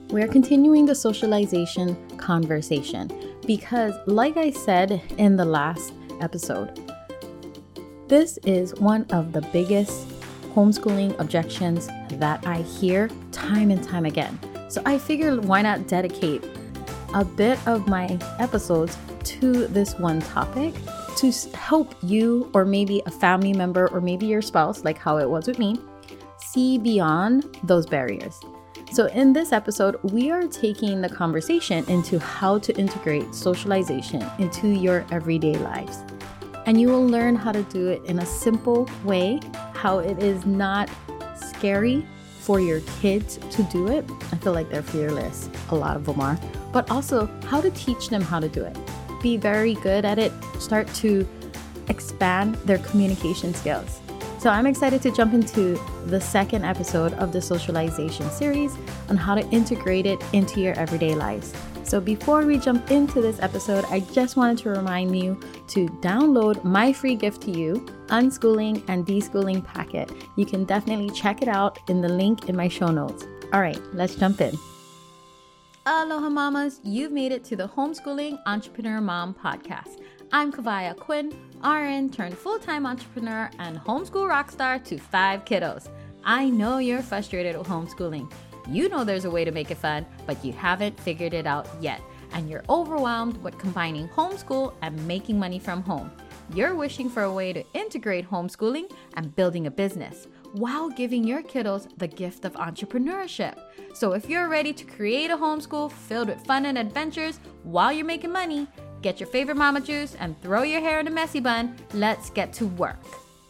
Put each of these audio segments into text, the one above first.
we're continuing the socialization conversation because, like I said in the last episode, this is one of the biggest homeschooling objections that I hear time and time again. So I figured, why not dedicate a bit of my episodes to this one topic to help you, or maybe a family member, or maybe your spouse, like how it was with me, see beyond those barriers. So in this episode, we are taking the conversation into how to integrate socialization into your everyday lives. And you will learn how to do it in a simple way, how it is not scary for your kids to do it. I feel like they're fearless. A lot of them are. But also how to teach them how to do it. Be very good at it. Start to expand their communication skills. So I'm excited to jump into the second episode of the socialization series on how to integrate it into your everyday lives. So before we jump into this episode, I just wanted to remind you to download my free gift to you, Unschooling and Deschooling Packet. You can definitely check it out in the link in my show notes. All right, let's jump in. Aloha mamas, you've made it to the Homeschooling Entrepreneur Mom podcast. I'm Kavaya Quinn, RN turned full-time entrepreneur and homeschool rockstar to 5 kiddos. I know you're frustrated with homeschooling. You know there's a way to make it fun, but you haven't figured it out yet. And you're overwhelmed with combining homeschool and making money from home. You're wishing for a way to integrate homeschooling and building a business while giving your kiddos the gift of entrepreneurship. So if you're ready to create a homeschool filled with fun and adventures while you're making money, get your favorite mama juice and throw your hair in a messy bun. Let's get to work.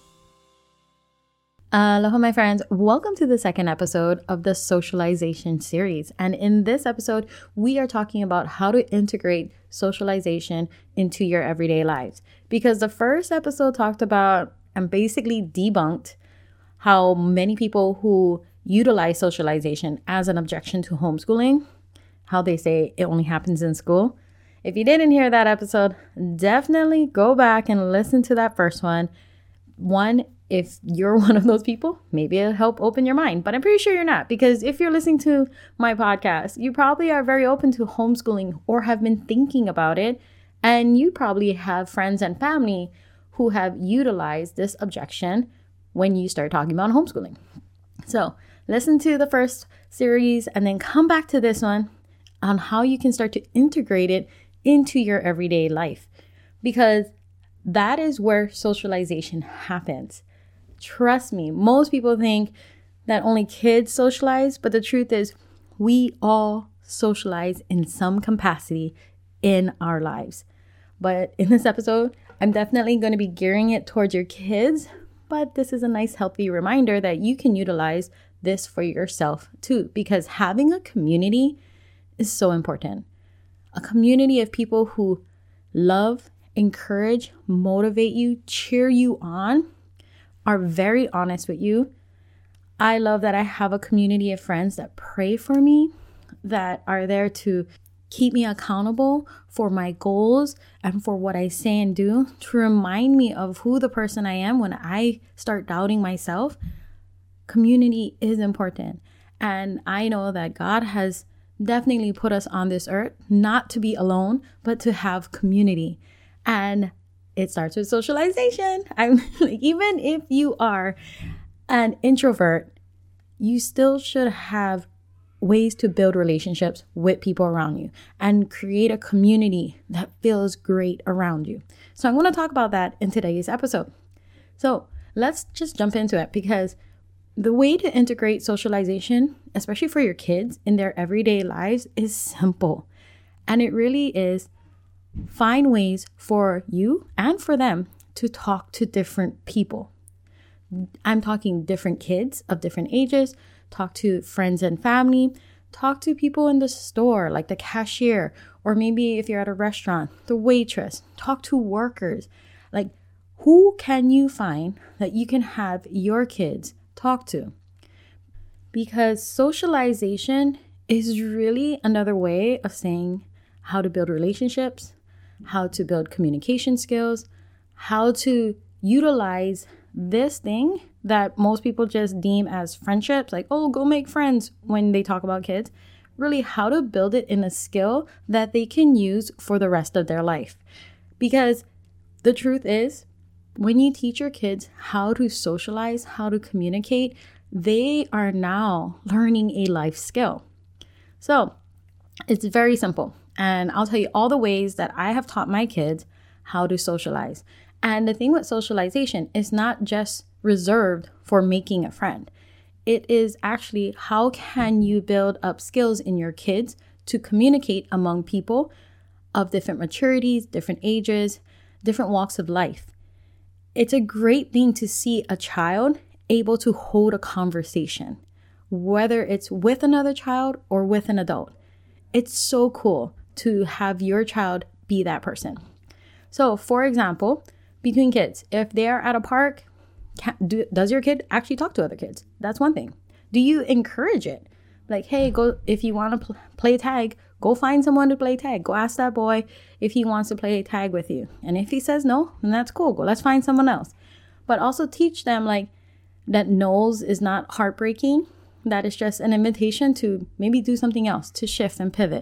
Aloha, my friends. Welcome to the second episode of the socialization series. And in this episode, we are talking about how to integrate socialization into your everyday lives. Because the first episode talked about and basically debunked how many people who utilize socialization as an objection to homeschooling, how they say it only happens in school. If you didn't hear that episode, definitely go back and listen to that first one. If you're one of those people, maybe it'll help open your mind. But I'm pretty sure you're not, because if you're listening to my podcast, you probably are very open to homeschooling or have been thinking about it. And you probably have friends and family who have utilized this objection when you start talking about homeschooling. So listen to the first series and then come back to this one on how you can start to integrate it into your everyday life, because that is where socialization happens. Trust me, most people think that only kids socialize, but the truth is we all socialize in some capacity in our lives. But in this episode, I'm definitely going to be gearing it towards your kids, but this is a nice, healthy reminder that you can utilize this for yourself too, because having a community is so important. A community of people who love, encourage, motivate you, cheer you on, are very honest with you. I love that I have a community of friends that pray for me, that are there to keep me accountable for my goals and for what I say and do, to remind me of who the person I am when I start doubting myself. Community is important. And I know that God has definitely put us on this earth not to be alone, but to have community. And it starts with socialization. I'm like, even if you are an introvert, you still should have ways to build relationships with people around you and create a community that feels great around you. So I'm going to talk about that in today's episode. So let's just jump into it, because the way to integrate socialization, especially for your kids in their everyday lives, is simple. And it really is find ways for you and for them to talk to different people. I'm talking different kids of different ages, talk to friends and family, talk to people in the store, like the cashier, or maybe if you're at a restaurant, the waitress, talk to workers. Like, who can you find that you can have your kids talk to? Because socialization is really another way of saying how to build relationships, how to build communication skills, how to utilize this thing that most people just deem as friendships, like, oh, go make friends when they talk about kids. really how to build it in a skill that they can use for the rest of their life. Because the truth is, when you teach your kids how to socialize, how to communicate, they are now learning a life skill. So it's very simple. And I'll tell you all the ways that I have taught my kids how to socialize. And the thing with socialization is not just reserved for making a friend. It is actually how can you build up skills in your kids to communicate among people of different maturities, different ages, different walks of life. It's a great thing to see a child able to hold a conversation, whether it's with another child or with an adult. It's so cool to have your child be that person. So, for example, between kids, if they are at a park, does your kid actually talk to other kids? That's one thing. Do you encourage it? Like, hey, go, if you want to play tag, go find someone to play tag. Go ask that boy if he wants to play tag with you. And if he says no, then that's cool. Go, let's find someone else. But also teach them like that no's is not heartbreaking. That is just an invitation to maybe do something else, to shift and pivot.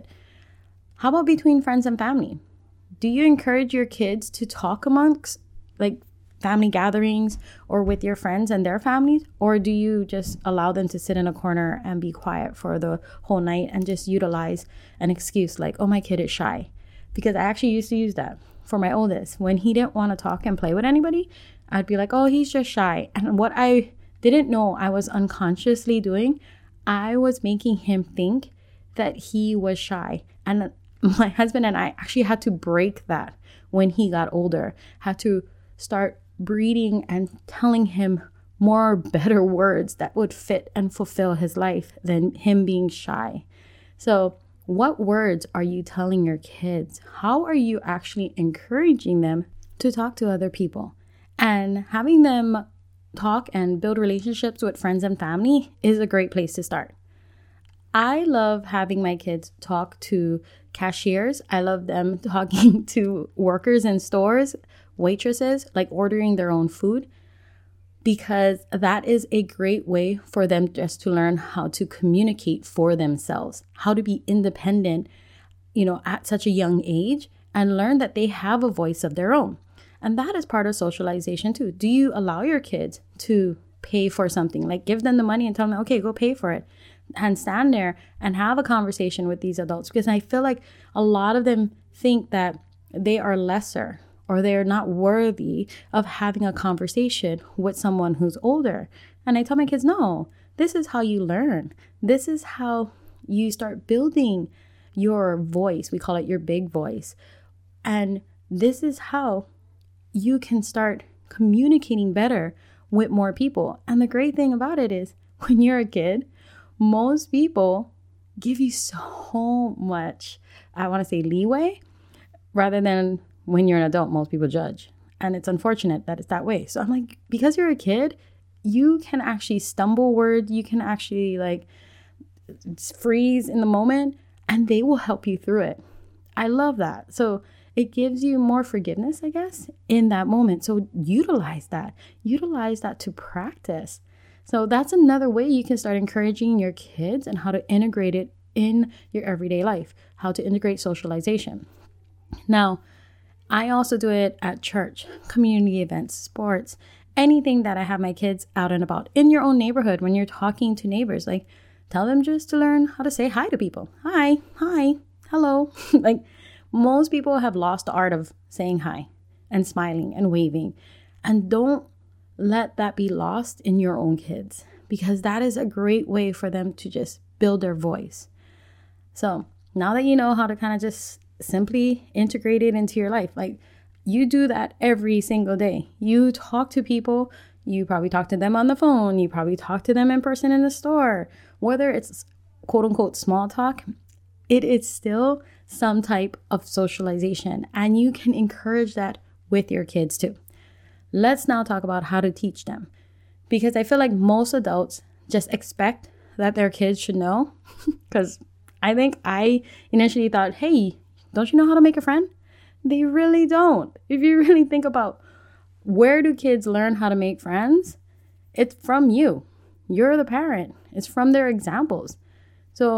How about between friends and family? Do you encourage your kids to talk amongst like family gatherings or with your friends and their families? Or do you just allow them to sit in a corner and be quiet for the whole night and just utilize an excuse like, oh, my kid is shy? Because I actually used to use that for my oldest. When he didn't want to talk and play with anybody, I'd be like, oh, he's just shy. And what I didn't know I was unconsciously doing, I was making him think that he was shy. And my husband and I actually had to break that when he got older, had to start breeding and telling him more better words that would fit and fulfill his life than him being shy. So what words are you telling your kids? How are you actually encouraging them to talk to other people? And having them talk and build relationships with friends and family is a great place to start. I love having my kids talk to cashiers. I love them talking to workers in stores, waitresses, like ordering their own food, because that is a great way for them just to learn how to communicate for themselves, how to be independent, at such a young age, and learn that they have a voice of their own. And that is part of socialization too. Do you allow your kids to pay for something? Like give them the money and tell them, okay, go pay for it. And stand there and have a conversation with these adults. Because I feel like a lot of them think that they are lesser or they're not worthy of having a conversation with someone who's older. And I tell my kids, no, this is how you learn. This is how you start building your voice. We call it your big voice. And this is how you can start communicating better with more people. And the great thing about it is when you're a kid, most people give you so much, I want to say leeway, rather than when you're an adult, most people judge. And it's unfortunate that it's that way. So I'm like, because you're a kid, you can actually stumble words, you can actually like freeze in the moment, and they will help you through it. I love that. So it gives you more forgiveness, I guess, in that moment. So utilize that to practice. So that's another way you can start encouraging your kids and how to integrate it in your everyday life, how to integrate socialization. Now, I also do it at church, community events, sports, anything that I have my kids out and about in your own neighborhood. When you're talking to neighbors, like tell them just to learn how to say hi to people. Hi, hello. Like most people have lost the art of saying hi and smiling and waving. And don't let that be lost in your own kids, because that is a great way for them to just build their voice. So now that you know how to kind of just simply integrate it into your life, like you do that every single day. You talk to people, you probably talk to them on the phone, you probably talk to them in person in the store, whether it's quote unquote small talk, it is still some type of socialization, and you can encourage that with your kids too. Let's now talk about how to teach them, because I feel like most adults just expect that their kids should know. Because I think I initially thought, hey, don't you know how to make a friend? They really don't. If you really think about where do kids learn how to make friends, it's from you. You're the parent. It's from their examples. So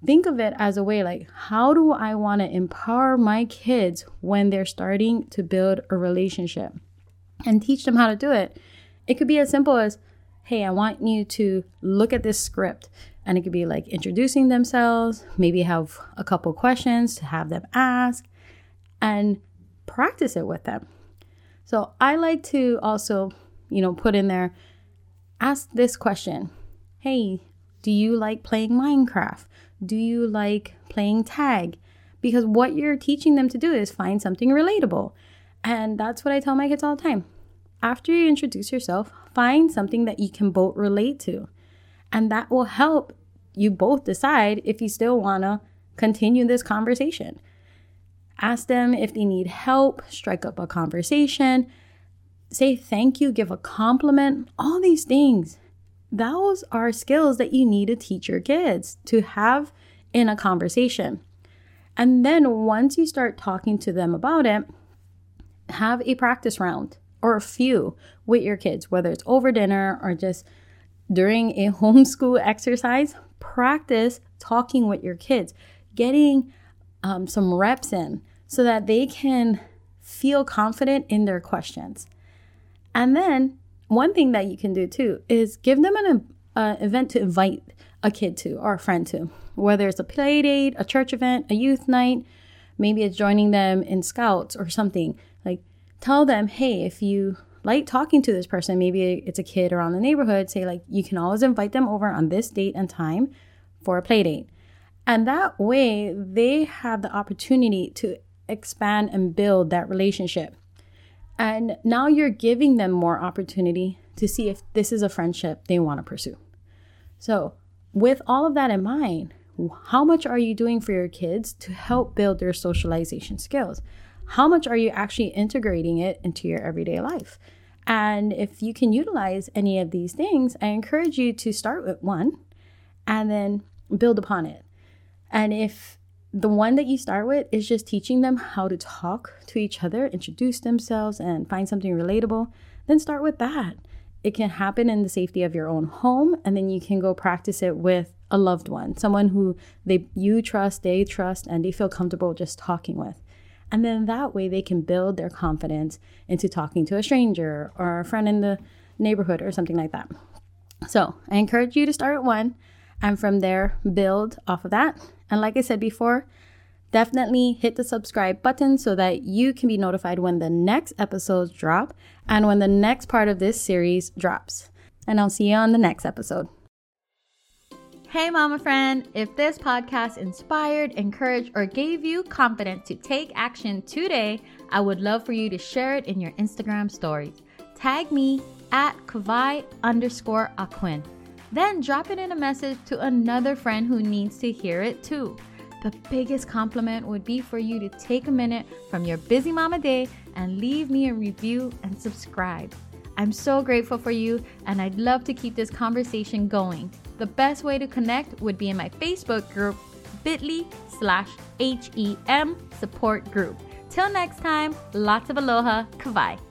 think of it as a way like, how do I want to empower my kids when they're starting to build a relationship, and teach them how to do it? It could be as simple as, hey, I want you to look at this script. And it could be like introducing themselves, maybe have a couple questions to have them ask, and practice it with them. So I like to also, put in there, ask this question. Hey, do you like playing Minecraft? Do you like playing tag? Because what you're teaching them to do is find something relatable. And that's what I tell my kids all the time. After you introduce yourself, find something that you can both relate to. And that will help you both decide if you still want to continue this conversation. Ask them if they need help, strike up a conversation, say thank you, give a compliment, all these things. Those are skills that you need to teach your kids to have in a conversation. And then once you start talking to them about it, have a practice round or a few with your kids, whether it's over dinner or just during a homeschool exercise. Practice talking with your kids, getting some reps in so that they can feel confident in their questions. And then one thing that you can do too is give them an event to invite a kid to or a friend to, whether it's a play date, a church event, a youth night, maybe it's joining them in scouts or something. Like, tell them, hey, if you like talking to this person, maybe it's a kid around the neighborhood, say like, you can always invite them over on this date and time for a play date. And that way they have the opportunity to expand and build that relationship. And now you're giving them more opportunity to see if this is a friendship they want to pursue. So with all of that in mind, how much are you doing for your kids to help build their socialization skills? How much are you actually integrating it into your everyday life? And if you can utilize any of these things, I encourage you to start with one and then build upon it. And if the one that you start with is just teaching them how to talk to each other, introduce themselves, and find something relatable, then start with that. It can happen in the safety of your own home, and then you can go practice it with a loved one, someone who you trust, they trust, and they feel comfortable just talking with. And then that way they can build their confidence into talking to a stranger or a friend in the neighborhood or something like that. So I encourage you to start at one, and from there, build off of that. And like I said before, definitely hit the subscribe button so that you can be notified when the next episodes drop and when the next part of this series drops. And I'll see you on the next episode. Hey, mama friend, if this podcast inspired, encouraged, or gave you confidence to take action today, I would love for you to share it in your Instagram stories. Tag me at Kavai_Aquin. Then drop it in a message to another friend who needs to hear it too. The biggest compliment would be for you to take a minute from your busy mama day and leave me a review and subscribe. I'm so grateful for you, and I'd love to keep this conversation going. The best way to connect would be in my Facebook group, bit.ly/HEM support group. Till next time, lots of aloha, Kavai.